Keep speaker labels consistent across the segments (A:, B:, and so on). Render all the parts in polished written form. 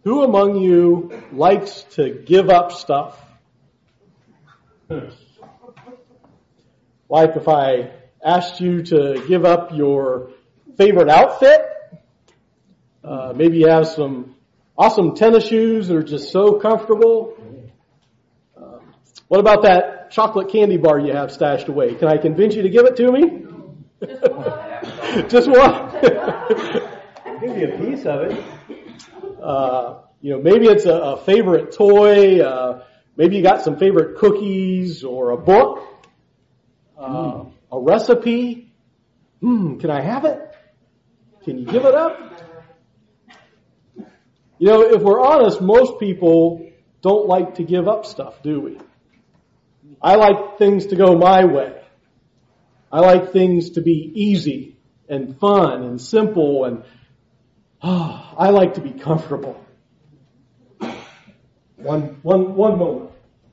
A: Who among you likes to give up stuff? Like if I asked you to give up your favorite outfit, maybe you have some awesome tennis shoes that are just so comfortable. What about that chocolate candy bar you have stashed away? Can I convince you to give it to me? Just one?
B: I'll give you a piece of it.
A: Maybe it's a favorite toy. Maybe you got some favorite cookies or a book, a recipe. Can I have it? Can you give it up? If we're honest, most people don't like to give up stuff, do we? I like things to go my way. I like things to be easy and fun and simple, and I like to be comfortable. One moment.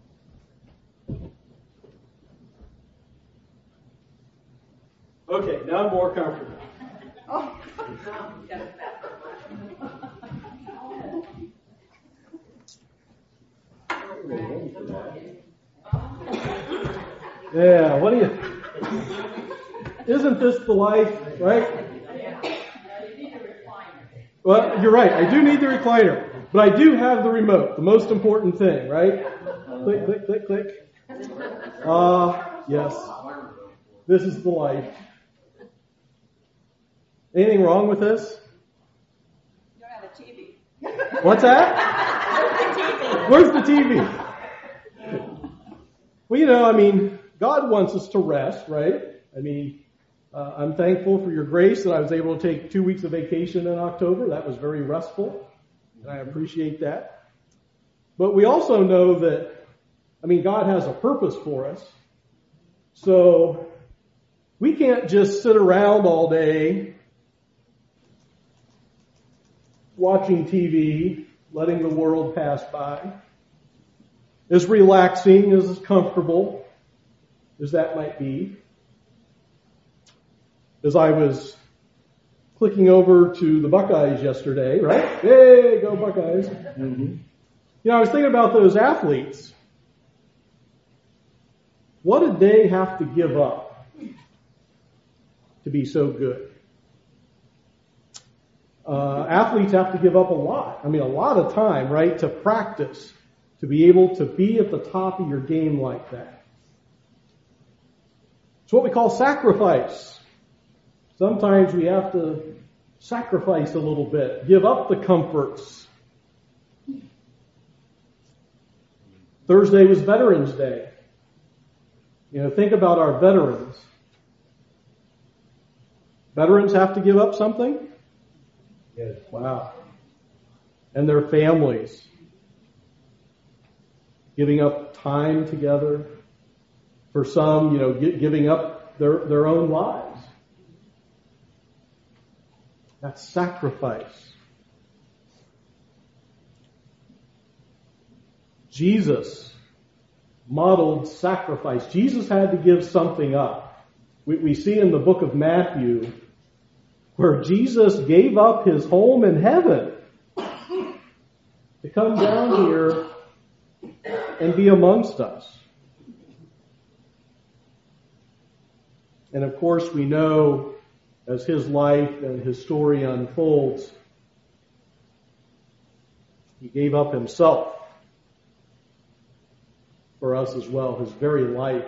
A: Okay, now I'm more comfortable. Yeah, what do you... Isn't this the life, right? Well, you're right. I do need the recliner. But I do have the remote, the most important thing, right? Click, click, click, click. Yes. This is the life. Anything wrong with this?
C: You don't have a TV.
A: What's that? Where's the TV? Well, God wants us to rest, right? I'm thankful for your grace that I was able to take 2 weeks of vacation in October. That was very restful, and I appreciate that. But we also know that, God has a purpose for us. So we can't just sit around all day watching TV, letting the world pass by. As relaxing, as comfortable as that might be. As I was clicking over to the Buckeyes yesterday, right? Hey, go Buckeyes. Mm-hmm. I was thinking about those athletes. What did they have to give up to be so good? Athletes have to give up a lot. A lot of time, right, to practice, to be able to be at the top of your game like that. It's what we call sacrifice. Sometimes we have to sacrifice a little bit, give up the comforts. Thursday was Veterans Day. Think about our veterans. Veterans have to give up something?
B: Yes.
A: Wow. And their families. Giving up time together. For some, giving up their own lives. That's sacrifice. Jesus modeled sacrifice. Jesus had to give something up. We see in the book of Matthew where Jesus gave up his home in heaven to come down here and be amongst us. And of course we know as his life and his story unfolds, he gave up himself for us as well, his very life.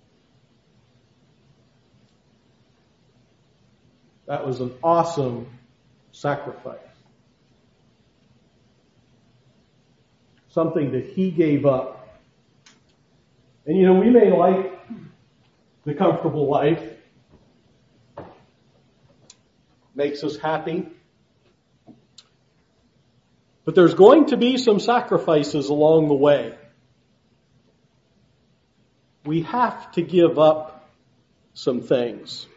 A: That was an awesome sacrifice. Something that he gave up. And we may like the comfortable life. Makes us happy. But there's going to be some sacrifices along the way. We have to give up some things.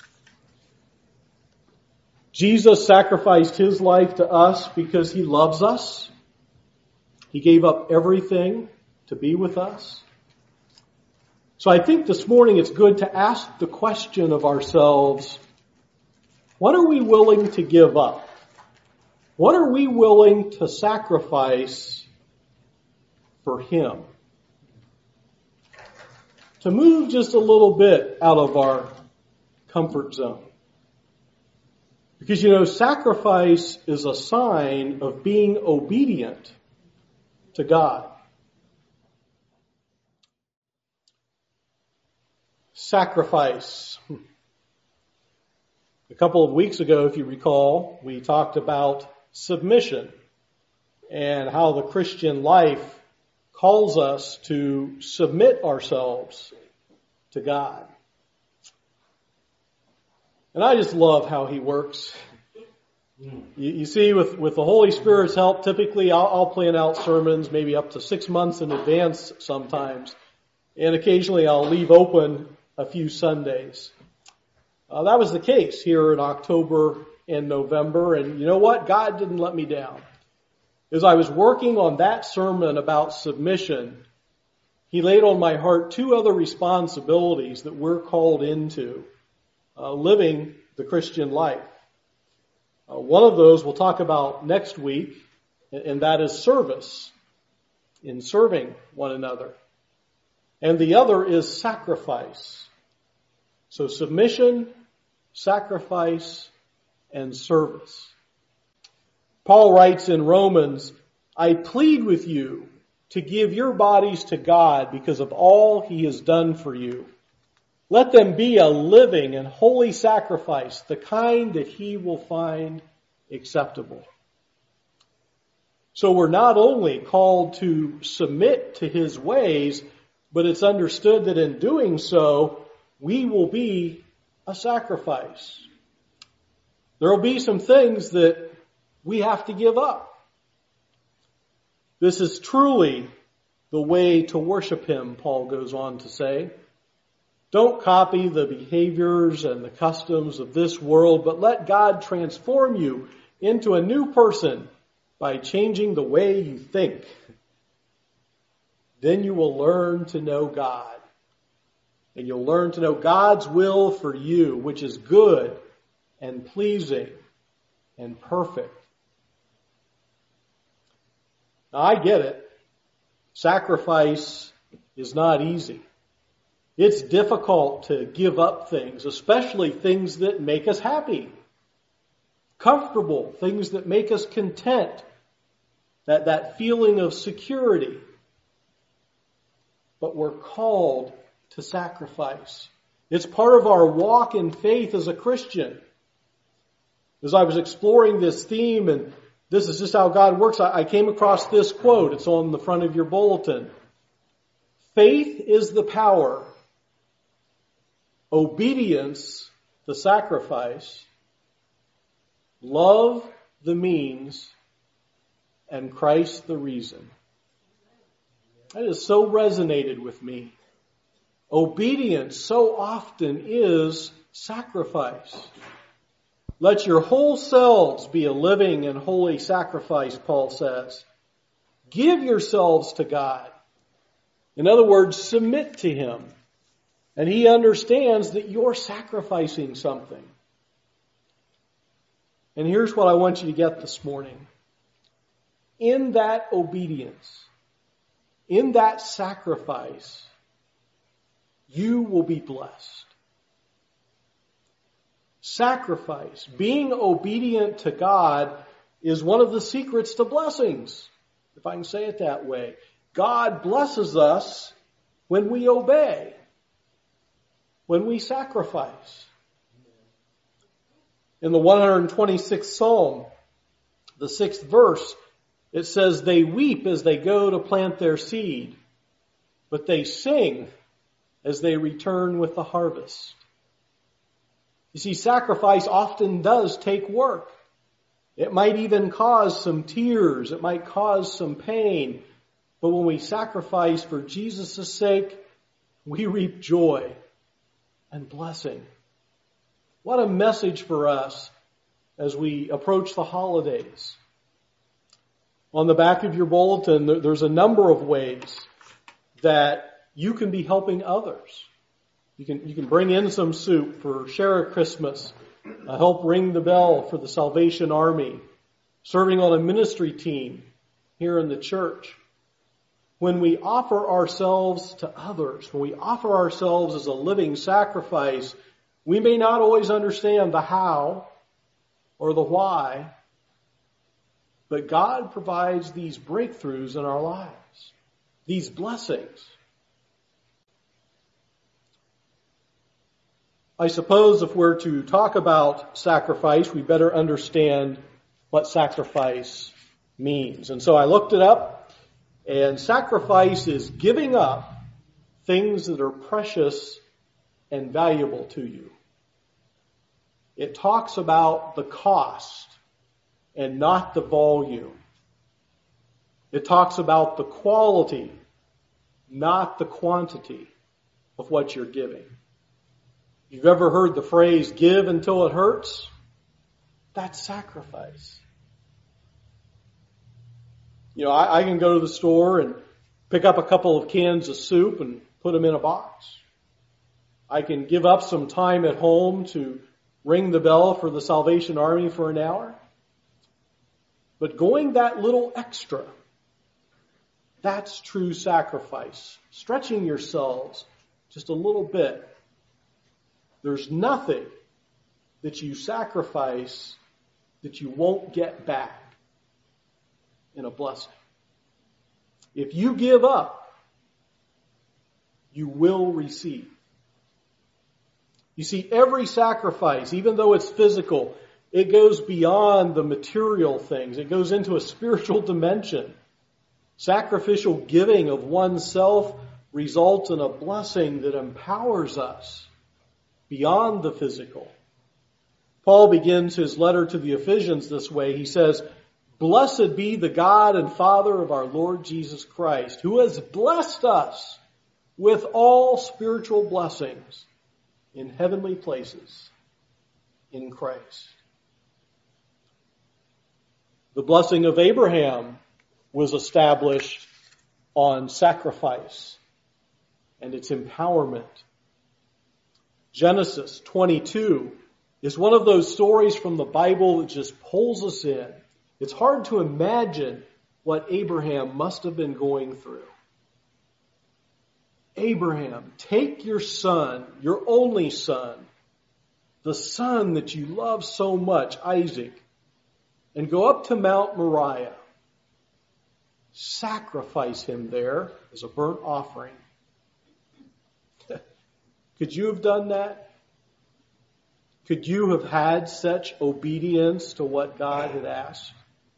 A: Jesus sacrificed his life to us because he loves us. He gave up everything to be with us. So I think this morning it's good to ask the question of ourselves, what are we willing to give up What are we willing to sacrifice for Him? To move just a little bit out of our comfort zone. Because, sacrifice is a sign of being obedient to God. Sacrifice. A couple of weeks ago, if you recall, we talked about submission and how the Christian life calls us to submit ourselves to God. And I just love how He works. You see, with the Holy Spirit's help, typically I'll plan out sermons maybe up to 6 months in advance sometimes. And occasionally I'll leave open a few Sundays. That was the case here in October and November. And you know what? God didn't let me down. As I was working on that sermon about submission, He laid on my heart 2 other responsibilities that we're called into living the Christian life. One of those we'll talk about next week, and that is service, in serving one another. And the other is sacrifice. So submission, sacrifice, and service. Paul writes in Romans, I plead with you to give your bodies to God because of all He has done for you. Let them be a living and holy sacrifice, the kind that He will find acceptable. So we're not only called to submit to His ways, but it's understood that in doing so, we will be a sacrifice. There will be some things that we have to give up. This is truly the way to worship Him, Paul goes on to say. Don't copy the behaviors and the customs of this world, but let God transform you into a new person by changing the way you think. Then you will learn to know God. And you'll learn to know God's will for you, which is good and pleasing and perfect. Now, I get it. Sacrifice is not easy. It's difficult to give up things, especially things that make us happy, comfortable, things that make us content, that feeling of security. But we're called to sacrifice. It's part of our walk in faith as a Christian. As I was exploring this theme, and this is just how God works, I came across this quote. It's on the front of your bulletin. Faith is the power. Obedience, the sacrifice. Love, the means. And Christ, the reason. That has so resonated with me. Obedience so often is sacrifice. Let your whole selves be a living and holy sacrifice, Paul says. Give yourselves to God. In other words, submit to Him. And He understands that you're sacrificing something. And here's what I want you to get this morning. In that obedience, in that sacrifice, you will be blessed. Sacrifice, being obedient to God, is one of the secrets to blessings, if I can say it that way. God blesses us when we obey, when we sacrifice. In the 126th Psalm, the 6th verse, it says, they weep as they go to plant their seed, but they sing as they return with the harvest. You see, sacrifice often does take work. It might even cause some tears. It might cause some pain. But when we sacrifice for Jesus' sake, we reap joy and blessing. What a message for us as we approach the holidays. On the back of your bulletin, there's a number of ways that you can be helping others. You can bring in some soup for Share a Christmas, help ring the bell for the Salvation Army, serving on a ministry team here in the church. When we offer ourselves to others, when we offer ourselves as a living sacrifice, we may not always understand the how or the why, but God provides these breakthroughs in our lives, these blessings. I suppose if we're to talk about sacrifice, we better understand what sacrifice means. And so I looked it up. And sacrifice is giving up things that are precious and valuable to you. It talks about the cost and not the volume. It talks about the quality, not the quantity of what you're giving. You've ever heard the phrase, give until it hurts? That's sacrifice. You know, I can go to the store and pick up a couple of cans of soup and put them in a box. I can give up some time at home to ring the bell for the Salvation Army for an hour. But going that little extra, that's true sacrifice. Stretching yourselves just a little bit. There's nothing that you sacrifice that you won't get back in a blessing. If you give up, you will receive. You see, every sacrifice, even though it's physical, it goes beyond the material things. It goes into a spiritual dimension. Sacrificial giving of oneself results in a blessing that empowers us beyond the physical. Paul begins his letter to the Ephesians this way. He says, "Blessed be the God and Father of our Lord Jesus Christ, who has blessed us with all spiritual blessings in heavenly places in Christ." The blessing of Abraham was established on sacrifice and its empowerment. Genesis 22 is one of those stories from the Bible that just pulls us in. It's hard to imagine what Abraham must have been going through. Abraham, take your son, your only son, the son that you love so much, Isaac, and go up to Mount Moriah. Sacrifice him there as a burnt offering. Could you have done that? Could you have had such obedience to what God had asked?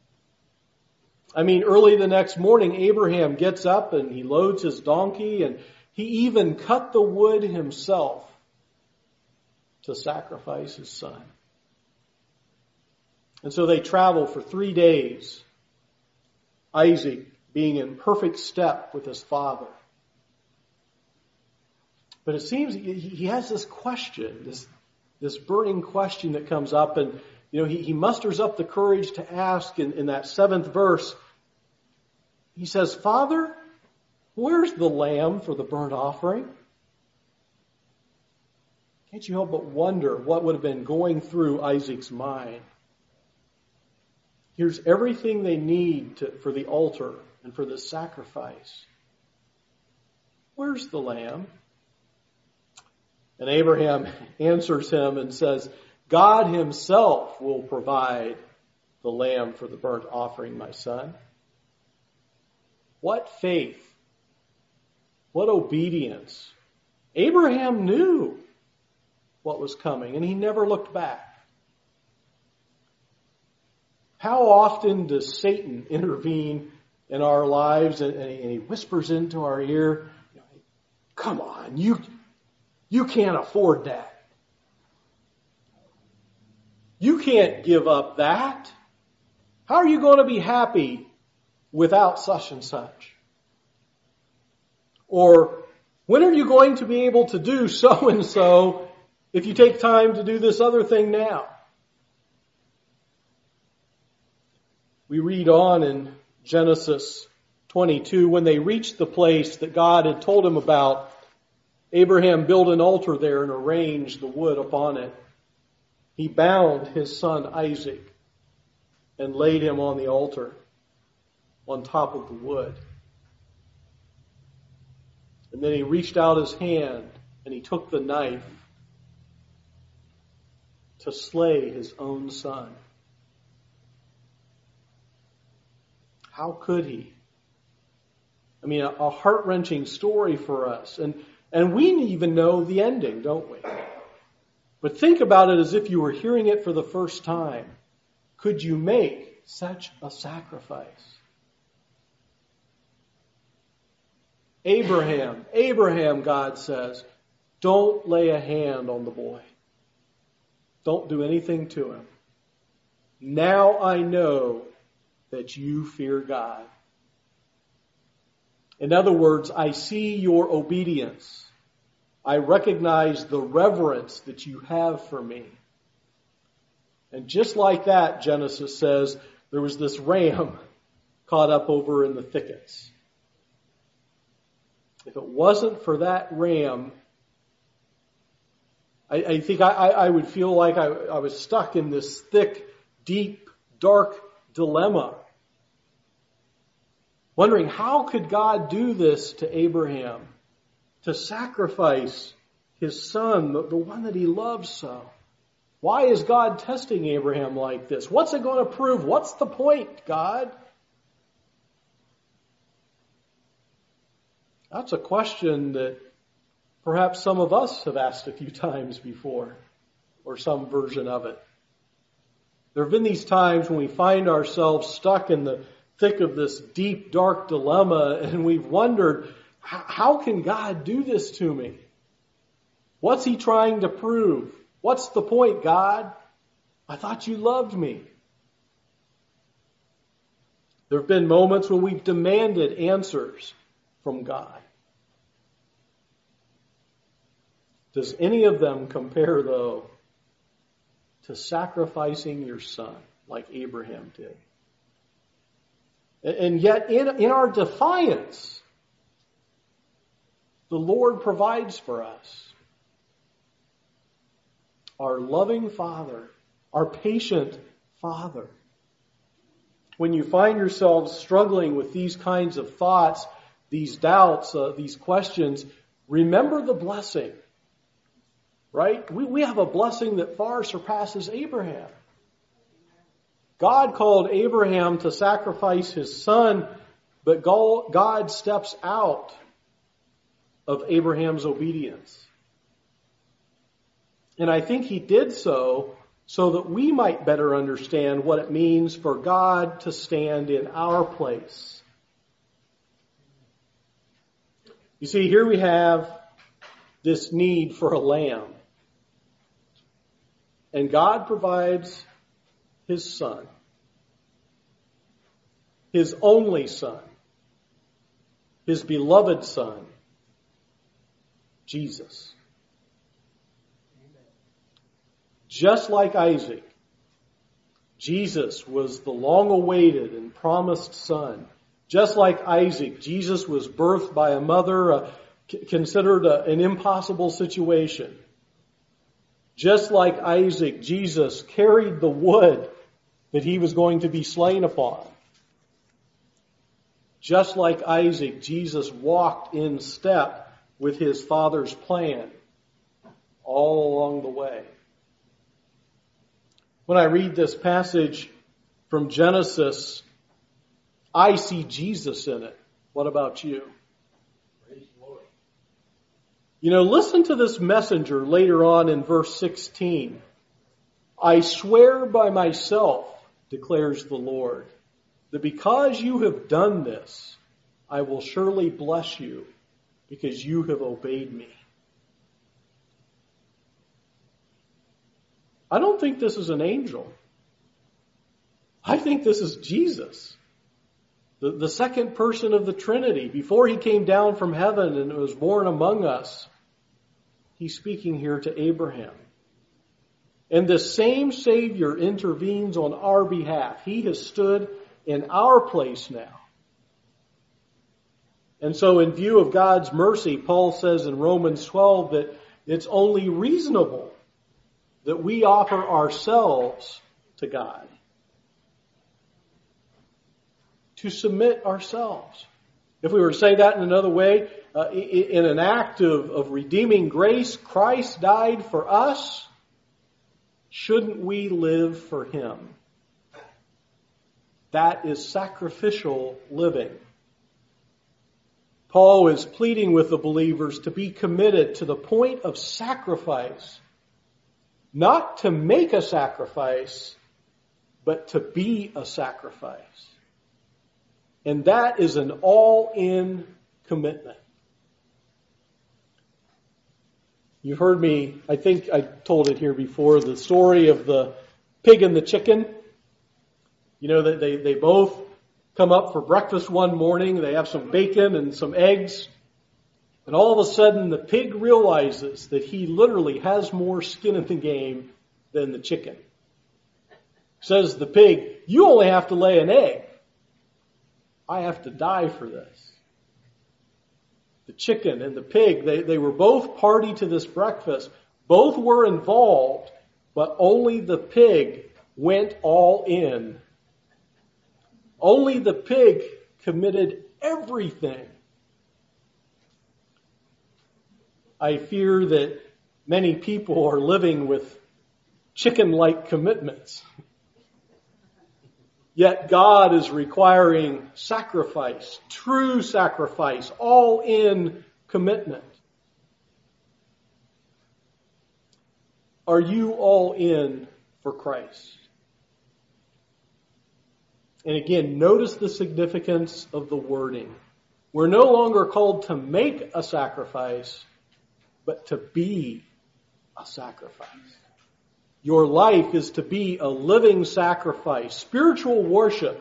A: I mean, early the next morning, Abraham gets up and he loads his donkey, and he even cut the wood himself to sacrifice his son. And so they travel for 3 days, Isaac being in perfect step with his father. But it seems he has this question, this burning question that comes up, and he musters up the courage to ask in that 7th verse. He says, "Father, where's the lamb for the burnt offering?" Can't you help but wonder what would have been going through Isaac's mind? Here's everything they need for the altar and for this sacrifice. Where's the lamb? And Abraham answers him and says, "God himself will provide the lamb for the burnt offering, my son." What faith. What obedience. Abraham knew what was coming, and he never looked back. How often does Satan intervene in our lives, and he whispers into our ear, "Come on, you can't afford that. You can't give up that. How are you going to be happy without such and such?" Or, "When are you going to be able to do so and so if you take time to do this other thing now?" We read on in Genesis 22, when they reached the place that God had told him about, Abraham built an altar there and arranged the wood upon it. He bound his son Isaac. and laid him on the altar on top of the wood. And then he reached out his hand and he took the knife to slay his own son. How could he? I mean, a heart-wrenching story for us. And we even know the ending, don't we? But think about it as if you were hearing it for the first time. Could you make such a sacrifice? Abraham, God says, don't lay a hand on the boy. Don't do anything to him. Now I know that you fear God. In other words, I see your obedience. I recognize the reverence that you have for me. And just like that, Genesis says, there was this ram caught up over in the thickets. If it wasn't for that ram, I think I would feel like I was stuck in this thick, deep, dark dilemma. Wondering, how could God do this to Abraham? To sacrifice his son, the one that he loves so. Why is God testing Abraham like this? What's it going to prove? What's the point, God? That's a question that perhaps some of us have asked a few times before, or some version of it. There have been these times when we find ourselves stuck in the thick of this deep, dark dilemma, and we've wondered, how can God do this to me? What's he trying to prove? What's the point, God? I thought you loved me. There have been moments when we've demanded answers from God. Does any of them compare, though, to sacrificing your son like Abraham did? And yet, in our defiance, the Lord provides for us. Our loving Father, our patient Father. When you find yourselves struggling with these kinds of thoughts, these doubts, these questions, remember the blessing. Right? We have a blessing that far surpasses Abraham. God called Abraham to sacrifice his son, but God steps out of Abraham's obedience. And I think he did so that we might better understand what it means for God to stand in our place. You see, here we have this need for a lamb. And God provides his son, his only son, his beloved son, Jesus. Just like Isaac, Jesus was the long-awaited and promised son. Just like Isaac, Jesus was birthed by a mother considered an impossible situation. Just like Isaac, Jesus carried the wood that he was going to be slain upon. Just like Isaac, Jesus walked in step with his Father's plan all along the way. When I read this passage from Genesis, I see Jesus in it. What about you?
B: Praise the Lord.
A: Listen to this messenger later on in verse 16. I swear by myself, declares the Lord, that because you have done this, I will surely bless you because you have obeyed me. I don't think this is an angel. I think this is Jesus, the second person of the Trinity. Before he came down from heaven and was born among us, he's speaking here to Abraham. And the same Savior intervenes on our behalf. He has stood in our place now. And so in view of God's mercy, Paul says in Romans 12 that it's only reasonable that we offer ourselves to God. to submit ourselves. If we were to say that in another way, in an act of redeeming grace, Christ died for us. Shouldn't we live for Him? That is sacrificial living. Paul is pleading with the believers to be committed to the point of sacrifice, not to make a sacrifice, but to be a sacrifice. And that is an all-in commitment. You've heard me, I think I told it here before, the story of the pig and the chicken. You know, that they both come up for breakfast one morning. They have some bacon and some eggs. And all of a sudden, the pig realizes that he literally has more skin in the game than the chicken. Says the pig, "You only have to lay an egg. I have to die for this." The chicken and the pig, they were both party to this breakfast. Both were involved, but only the pig went all in. Only the pig committed everything. I fear that many people are living with chicken-like commitments. Yet God is requiring sacrifice, true sacrifice, all-in commitment. Are you all in for Christ? And again, notice the significance of the wording. We're no longer called to make a sacrifice, but to be a sacrifice. Your life is to be a living sacrifice, spiritual worship.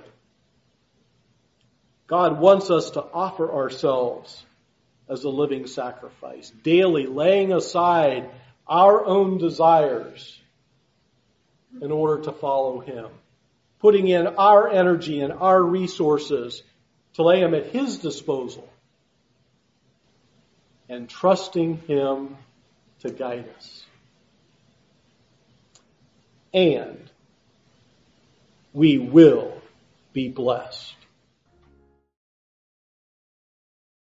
A: God wants us to offer ourselves as a living sacrifice, daily laying aside our own desires in order to follow Him, putting in our energy and our resources to lay them at His disposal, and trusting Him to guide us. And we will be blessed.